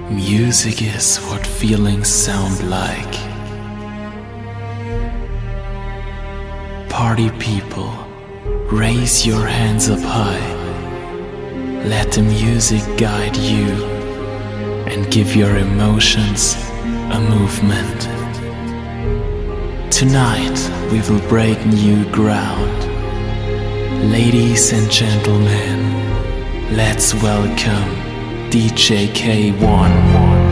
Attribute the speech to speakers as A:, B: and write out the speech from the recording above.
A: Music is what feelings sound like. Party people, raise your hands up high. Let the music guide you and give your emotions a movement. Tonight we will break new ground. Ladies and gentlemen, let's welcome DJ K1.